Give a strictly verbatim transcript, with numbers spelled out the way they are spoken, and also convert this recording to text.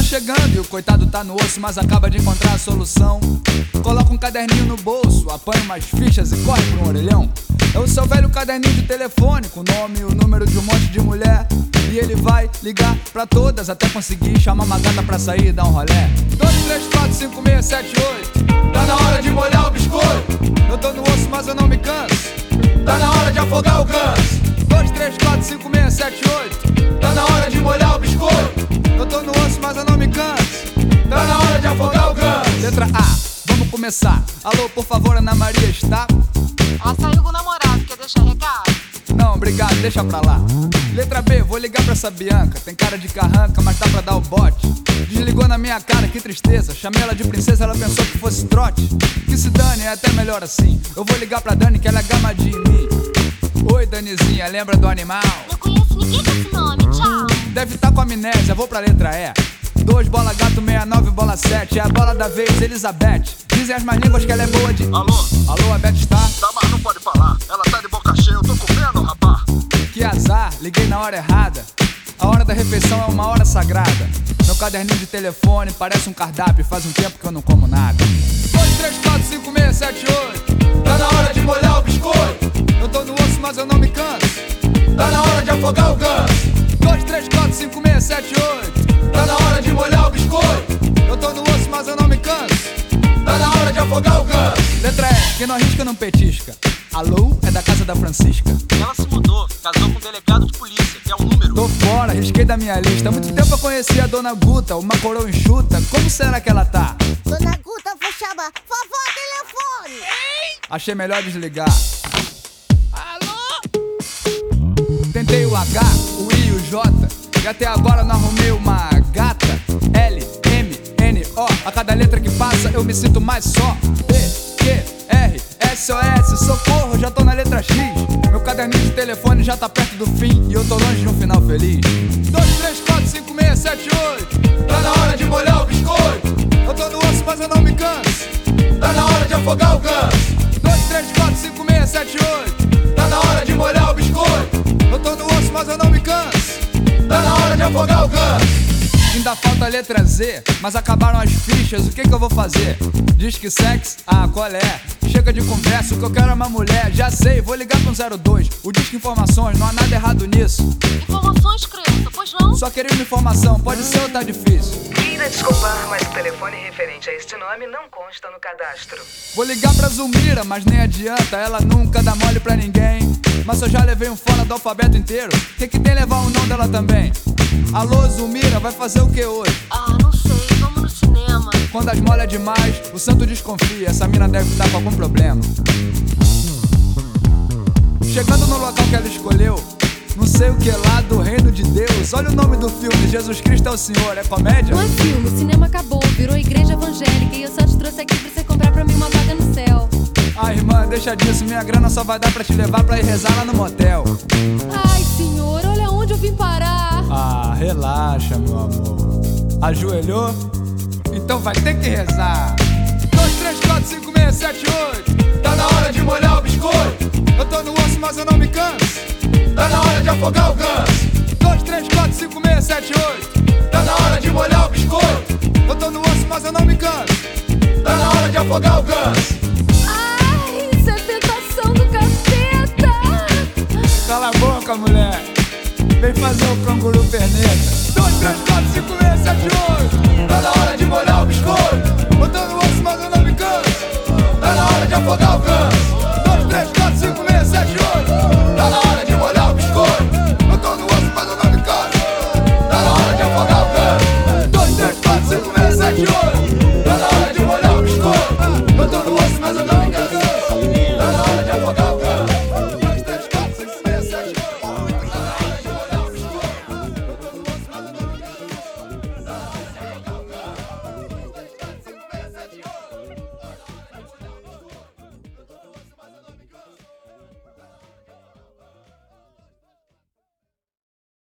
chegando e o coitado tá no osso, mas acaba de encontrar a solução. Coloca um caderninho no bolso, apanha umas fichas e corre pra um orelhão. É o seu velho caderninho de telefone, com o nome e o número de um monte de mulher. E ele vai ligar pra todas até conseguir chamar uma gata pra sair e dar um rolé. Dois, três, quatro, cinco, seis, sete, oito. Tá na hora de molhar o biscoito. Eu tô no osso, mas eu não me canso. Tá na hora de afogar o ganso. Dois, três, quatro, cinco, seis, sete, oito. Tá na hora de molhar o biscoito. Eu tô no osso, mas eu não me canso. Tá na hora de afogar o ganso. Letra A, vamos começar. Alô, por favor, Ana Maria está? Ela saiu com o namorado, quer deixar recado? Não, obrigado, deixa pra lá. Letra B, vou ligar pra essa Bianca. Tem cara de carranca, mas tá pra dar o bote. Desligou na minha cara, que tristeza. Chamei ela de princesa, ela pensou que fosse trote. Que se dane, é até melhor assim. Eu vou ligar pra Dani, que ela é gamadinha em mim. Oi, Danizinha, lembra do animal? Não conheço ninguém com esse nome, tchau. Deve tá com amnésia, vou pra letra E. Dois, bola gato, meia nove, bola sete. É a bola da vez, Elizabeth. Dizem as más línguas que ela é boa de... Alô? Alô, a Beth está? Tá, mas não pode falar. Ela tá de boca cheia, eu tô comendo, rapá. Que azar, liguei na hora errada. A hora da refeição é uma hora sagrada. Meu caderninho de telefone parece um cardápio. Faz um tempo que eu não como nada. Dois, três, quatro, cinco, seis, sete, oito. Tá na hora de molhar o biscoito. Eu tô no osso, mas eu não me canso. Tá na hora de afogar o ganso. Dois, três, quatro, cinco, seis, sete, oito. Tá na hora de molhar o biscoito. Eu tô no osso, mas eu não me canso. Tá na hora de afogar o ganso. Letra E, quem não arrisca não petisca. Alô, é da casa da Francisca. Ela se mudou, casou com um delegado de polícia, que é um número. Tô fora, risquei da minha lista. Há muito tempo eu conheci a Dona Guta, uma coroa enxuta. Como será que ela tá? Dona Guta, vou chamar. Vovó, telefone! Achei melhor desligar. Alô? Tentei o H, o I e o J. E até agora não arrumei uma gata. L, M, N, O. A cada letra que passa eu me sinto mais só. P, Q, R, S O S, socorro, já tô na letra X. Meu caderninho de telefone já tá perto do fim e eu tô longe de um final feliz. Dois, três, quatro, cinco, seis, sete, oito. Tá na hora de molhar o biscoito. Eu tô no osso, mas eu não me canso. Tá na hora de afogar o ganso. Dois, três, quatro, cinco, seis, sete, oito. Tá na hora de molhar o biscoito. Eu tô no osso, mas eu não me canso. Tá na hora de afogar o ganso. Ainda falta a letra Z, mas acabaram as fichas, o que que eu vou fazer? Diz que sexo? Ah, qual é? Chega de conversa, o que eu quero é uma mulher. Já sei, vou ligar pro zero dois. O Disque Informações, não há nada errado nisso. Informações, criança, pois não? Só queria uma informação, pode ser ou tá difícil? Queira desculpar, mas o telefone referente a este nome não consta no cadastro. Vou ligar pra Zulmira, mas nem adianta, ela nunca dá mole pra ninguém. Mas eu já levei um fora do alfabeto inteiro, que que tem levar o nome dela também? Alô, Zulmira, vai fazer o que hoje? Ah, não sei, vamos no cinema. Quando as molha demais, o santo desconfia, essa mina deve estar com algum problema. Chegando no local que ela escolheu, não sei o que lá do reino de Deus. Olha o nome do filme, Jesus Cristo é o Senhor, é comédia? Não é filme, o cinema acabou, virou igreja evangélica. E eu só te trouxe aqui pra você comprar pra mim uma vaga no céu. Ah, irmã, deixa disso, minha grana só vai dar pra te levar pra ir rezar lá no motel. Ai, senhor, olha onde eu vim parar. Ah, relaxa, meu amor. Ajoelhou? Então vai ter que rezar. Dois, três, quatro, cinco, seis, sete, oito. Tá na hora de molhar o biscoito. Eu tô no osso, mas eu não me canso. Tá na hora de afogar o ganso. Dois, três, quatro, cinco, seis, sete, oito. Tá na hora de molhar o biscoito. Eu tô no osso, mas eu não me canso. Tá na hora de afogar o ganso. Ai, isso é tentação do capeta. Cala a boca, mulher. Vem fazer o canguru perneta. Dois, três, quatro, cinco, seis, sete, oito. Tá na hora de molhar o biscoito. Eu tô no osso, mas eu não me canso. Tá na hora de afogar o ganso. Dois, três, quatro, cinco, seis, sete, oito. Tá na hora de molhar o biscoito. Eu tô no osso, mas eu não me canso. Tá na hora de afogar o ganso. Dois, três, quatro, cinco, seis, sete, oito.